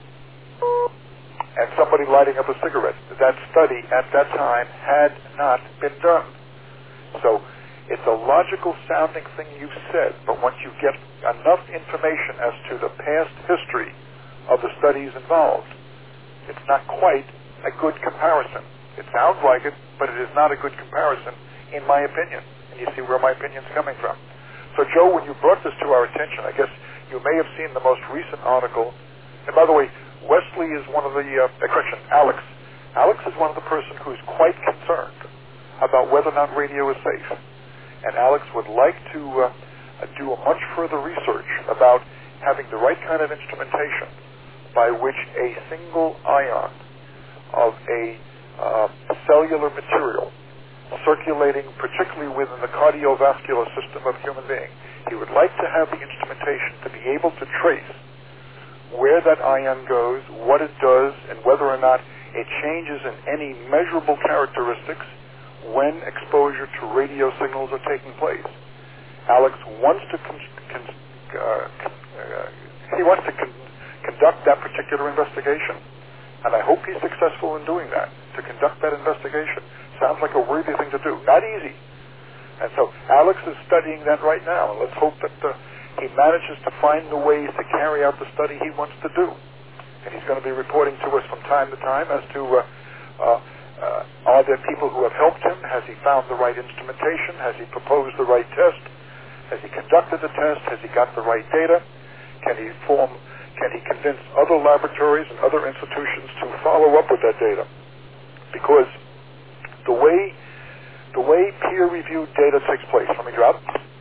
and somebody lighting up a cigarette, that study at that time had not been done. So it's a logical sounding thing you've said, but once you get enough information as to the past history of the studies involved, it's not quite a good comparison. It sounds like it, but it is not a good comparison, in my opinion. And you see where my opinion's coming from. So, Joe, when you brought this to our attention, I guess you may have seen the most recent article. And by the way, Wesley is one of the, uh, correction, Alex. Alex is one of the person who's quite concerned about whether or not radio is safe. And Alex would like to uh, do a much further research about having the right kind of instrumentation by which a single ion of a uh, cellular material circulating particularly within the cardiovascular system of a human being. He would like to have the instrumentation to be able to trace where that ion goes, what it does, and whether or not it changes in any measurable characteristics when exposure to radio signals are taking place. Alex wants to con- con- uh, uh, he wants to con- conduct that particular investigation. And I hope he's successful in doing that, to conduct that investigation. Sounds like a worthy thing to do. Not easy. And so Alex is studying that right now. And let's hope that uh, he manages to find the ways to carry out the study he wants to do. And he's going to be reporting to us from time to time as to uh, uh, uh, are there people who have helped him? Has he found the right instrumentation? Has he proposed the right test? Has he conducted the test? Has he got the right data? Can he form... Can he convince other laboratories and other institutions to follow up with that data? Because the way the way peer-reviewed data takes place, let me drop.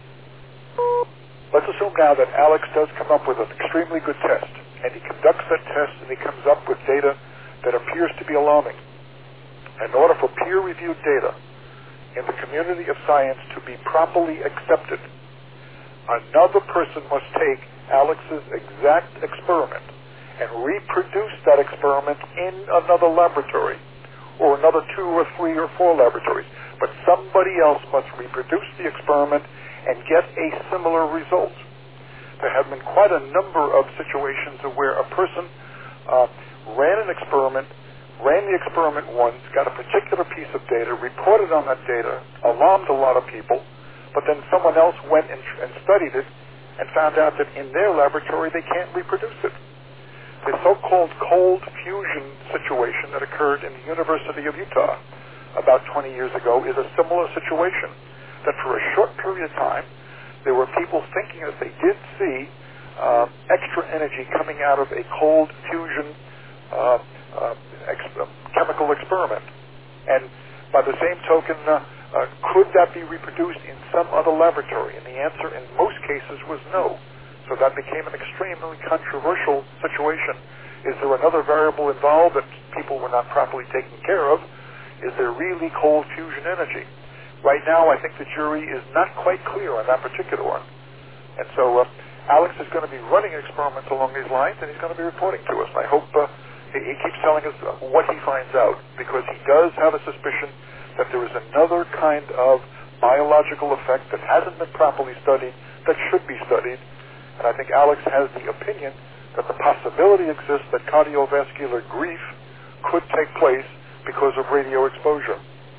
Let's assume now that Alex does come up with an extremely good test, and he conducts that test and he comes up with data that appears to be alarming. In order for peer-reviewed data in the community of science to be properly accepted, another person must take Alex's exact experiment and reproduce that experiment in another laboratory, or another two or three or four laboratories. But somebody else must reproduce the experiment and get a similar result. There have been quite a number of situations where a person uh, ran an experiment, ran the experiment once, got a particular piece of data, reported on that data, alarmed a lot of people, but then someone else went and, and studied it and found out that in their laboratory they can't reproduce it. They're so so-called cold fusion situation that occurred in the University of Utah about twenty years ago is a similar situation, that for a short period of time, there were people thinking that they did see uh, extra energy coming out of a cold fusion uh, uh, ex- uh, chemical experiment. And by the same token, uh, uh, could that be reproduced in some other laboratory? And the answer in most cases was no. So that became an extremely controversial situation. Is there another variable involved that people were not properly taking care of? Is there really cold fusion energy? Right now, I think the jury is not quite clear on that particular one. And so uh, Alex is going to be running experiments along these lines, and he's going to be reporting to us. And I hope uh, he, he keeps telling us what he finds out, because he does have a suspicion that there is another kind of biological effect that hasn't been properly studied that should be studied. And I think Alex has the opinion that the possibility exists that cardiovascular grief could take place because of radio exposure.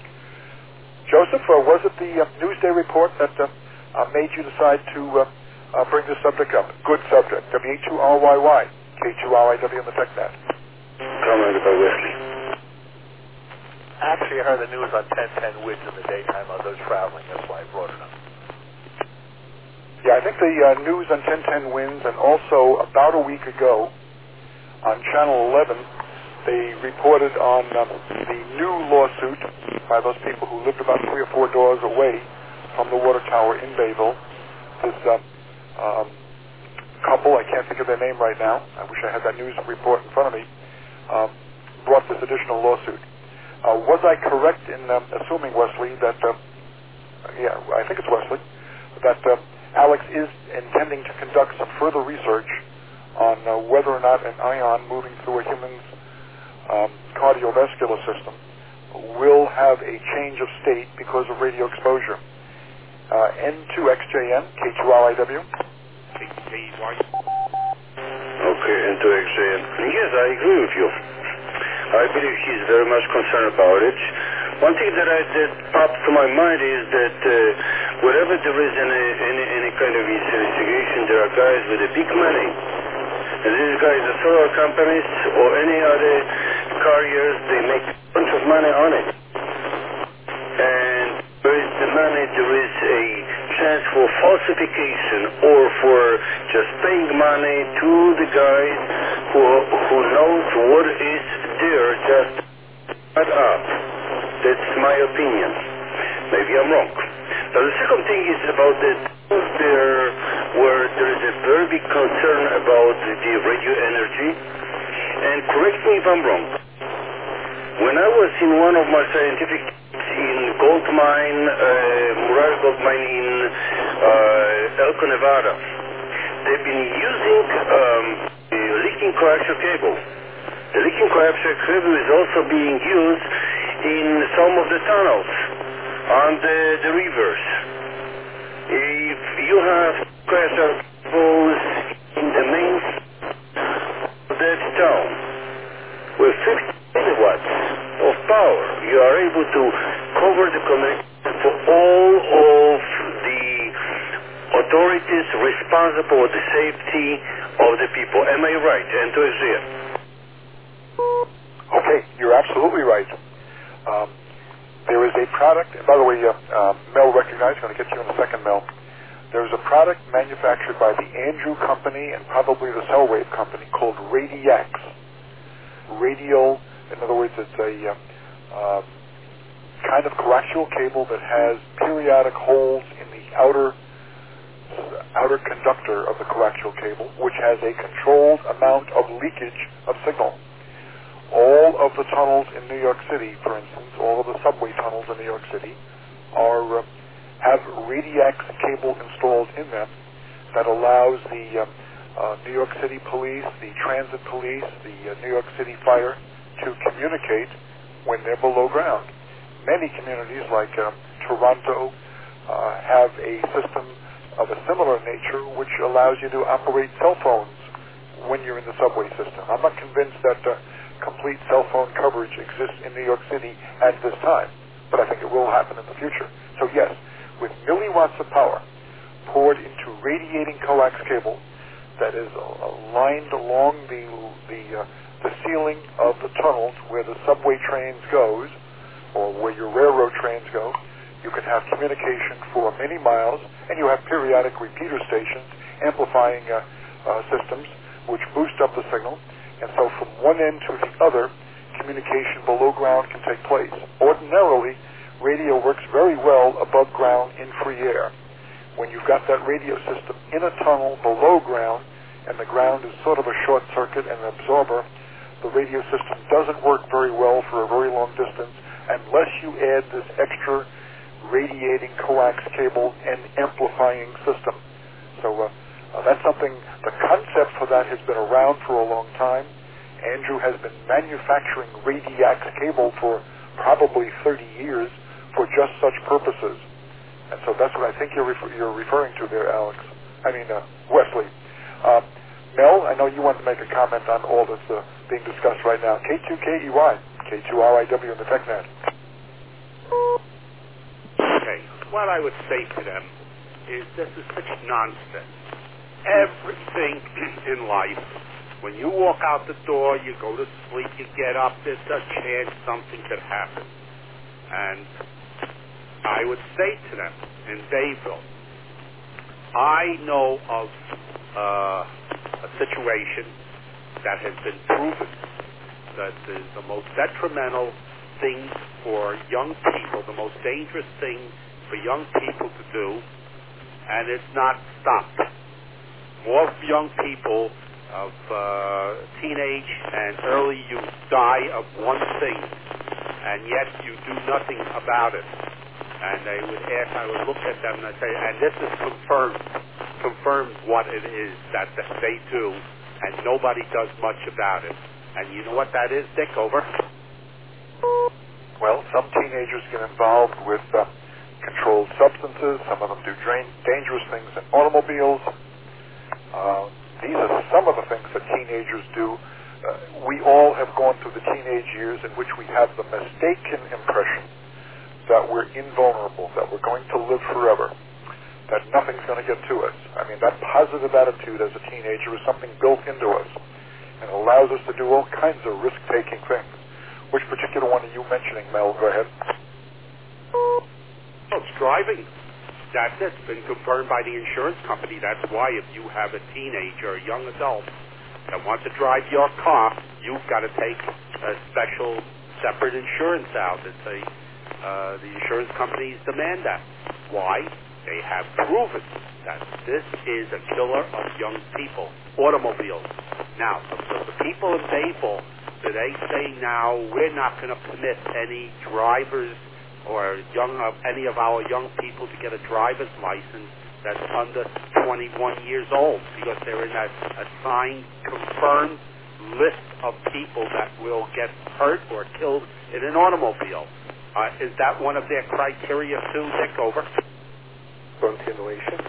Joseph, uh, was it the uh, Newsday report that uh, uh, made you decide to uh, uh, bring this subject up? Good subject. W E two R Y Y, K two R I W on the TechNet. Commented by Wesley. Actually, I heard the news on ten ten Wids in the daytime as I was traveling. That's why I brought it up. Yeah, I think the uh, news on ten ten Winds, and also about a week ago on Channel eleven, they reported on um, the new lawsuit by those people who lived about three or four doors away from the water tower in Bayville. This uh, um, couple, I can't think of their name right now, I wish I had that news report in front of me, um, brought this additional lawsuit. Uh, was I correct in um, assuming, Wesley, that, uh, yeah, I think it's Wesley, that uh, Alex is intending to conduct some further research on uh, whether or not an ion moving through a human's Um, cardiovascular system will have a change of state because of radio exposure. Uh, N two X J N, K two R I W. Okay, N two X J N. Yes, I agree with you. I believe he's very much concerned about it. One thing that, I, that popped to my mind is that uh, wherever there is any, any, any kind of investigation, there are guys with a big money. And these guys are solar companies or any other carriers, they make a bunch of money on it. And where is the money, there is a chance for falsification or for just paying money to the guys who, who knows what is there, just shut up. That's my opinion. Maybe I'm wrong. Now the second thing is about the there where there is a very big concern about the radio energy. And correct me if I'm wrong. When I was in one of my scientific in gold mine, uh, Murar gold mine in uh, Elko, Nevada, they've been using um, a leaking coaxial cable. The leaking coaxial cable is also being used in some of the tunnels on the, the rivers. If you have coaxial cables in the main of that town with fifty kilowatts of power, you are able to cover the connection for all of the authorities responsible for the safety of the people. Am I right? And to Israel. Okay, you're absolutely right. Um, there is a product, and by the way, uh, uh, Mel recognized, I'm going to get you in a second, Mel. There's a product manufactured by the Andrew Company and probably the Cellwave Company called Radiax. Radial, in other words, it's a uh, uh, kind of coaxial cable that has periodic holes in the outer outer conductor of the coaxial cable, which has a controlled amount of leakage of signal. All of the tunnels in New York City, for instance, all of the subway tunnels in New York City are uh, have Radiax cable installed in them that allows the uh, uh, New York City police, the transit police, the uh, New York City fire to communicate when they're below ground. Many communities like uh, Toronto uh, have a system of a similar nature which allows you to operate cell phones when you're in the subway system. I'm not convinced that uh, complete cell phone coverage exists in New York City at this time, but I think it will happen in the future. So yes, with milliwatts of power poured into radiating coax cable, that is uh, lined along the the uh, the ceiling of the tunnels where the subway trains goes, or where your railroad trains go. You can have communication for many miles, and you have periodic repeater stations, amplifying uh, uh, systems, which boost up the signal. And so from one end to the other, communication below ground can take place. Ordinarily, radio works very well above ground in free air. When you've got that radio system in a tunnel below ground, and the ground is sort of a short circuit and an absorber, the radio system doesn't work very well for a very long distance unless you add this extra radiating coax cable and amplifying system. So uh, uh, that's something, the concept for that has been around for a long time. Andrew has been manufacturing Radiax cable for probably thirty years for just such purposes. And so that's what I think you're, refer- you're referring to there, Alex. I mean, uh, Wesley. Uh, Mel, I know you want to make a comment on all that's uh, being discussed right now. K two K E Y, K two R I W in the TechNet. Okay, what I would say to them is this is such nonsense. Everything in life, when you walk out the door, you go to sleep, you get up, there's a chance something could happen. And I would say to them in Bayville, I know of uh, a situation that has been proven that is the most detrimental thing for young people, the most dangerous thing for young people to do, and it's not stopped. More young people of uh, teenage and early youth die of one thing, and yet you do nothing about it. And they would ask, I would look at them and I'd say, and this is confirmed, confirmed what it is that, that they do, and nobody does much about it. And you know what that is, Dick? Over. Well, some teenagers get involved with uh, controlled substances. Some of them do drain- dangerous things in automobiles. Uh, these are some of the things that teenagers do. Uh, we all have gone through the teenage years in which we have the mistaken impression that we're invulnerable, that we're going to live forever, that nothing's going to get to us. I mean, that positive attitude as a teenager is something built into us and allows us to do all kinds of risk-taking things. Which particular one are you mentioning, Mel? Go ahead. Oh, it's driving. That's it. It's been confirmed by the insurance company. That's why if you have a teenager or a young adult that wants to drive your car, you've got to take a special, separate insurance out. It's a, uh, the insurance companies demand that. Why? They have proven that this is a killer of young people, automobiles. Now, the, the people in Bayville, do they say now we're not going to permit any drivers or young of any of our young people to get a driver's license that's under twenty-one years old because they're in that assigned, confirmed list of people that will get hurt or killed in an automobile. Uh, is that one of their criteria too, Dick? Over. Continuation.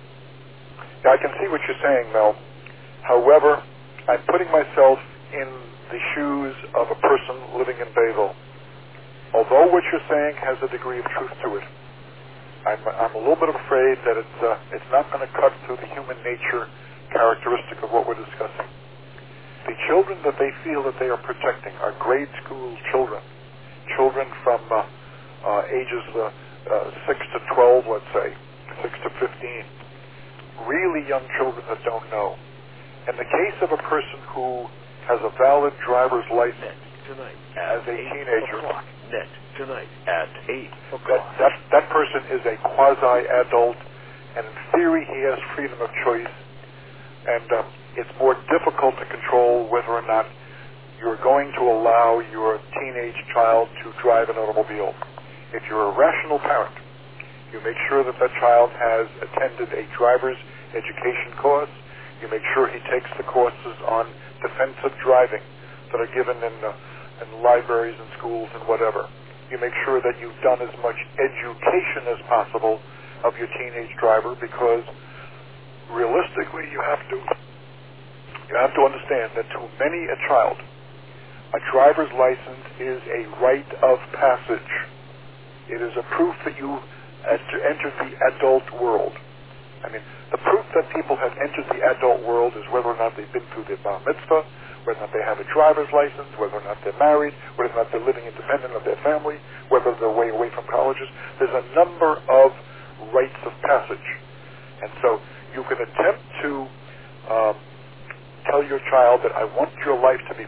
Yeah, I can see what you're saying, Mel. However, I'm putting myself in the shoes of a person living in Bayville. Although what you're saying has a degree of truth to it, I'm, I'm a little bit afraid that it's uh, it's not going to cut through the human nature characteristic of what we're discussing. The children that they feel that they are protecting are grade school children, children from uh, uh, ages uh, uh, six to twelve, let's say, six to fifteen, really young children that don't know. In the case of a person who has a valid driver's license tonight as a teenager, Net tonight at eight that, o'clock. that, that person is a quasi-adult, and in theory he has freedom of choice, and uh, it's more difficult to control whether or not you're going to allow your teenage child to drive an automobile. If you're a rational parent, you make sure that that child has attended a driver's education course. You make sure he takes the courses on defensive driving that are given in, uh, in libraries and schools and whatever. You make sure that you've done as much education as possible of your teenage driver, because realistically you have to you have to understand that to many a child, a driver's license is a rite of passage. It is a proof that you entered the adult world. I mean, the proof that people have entered the adult world is whether or not they've been through their bar mitzvah, whether or not they have a driver's license, whether or not they're married, whether or not they're living independent of their family, whether they're way away from colleges. There's a number of rites of passage. And so you can attempt to um, tell your child that I want your life to be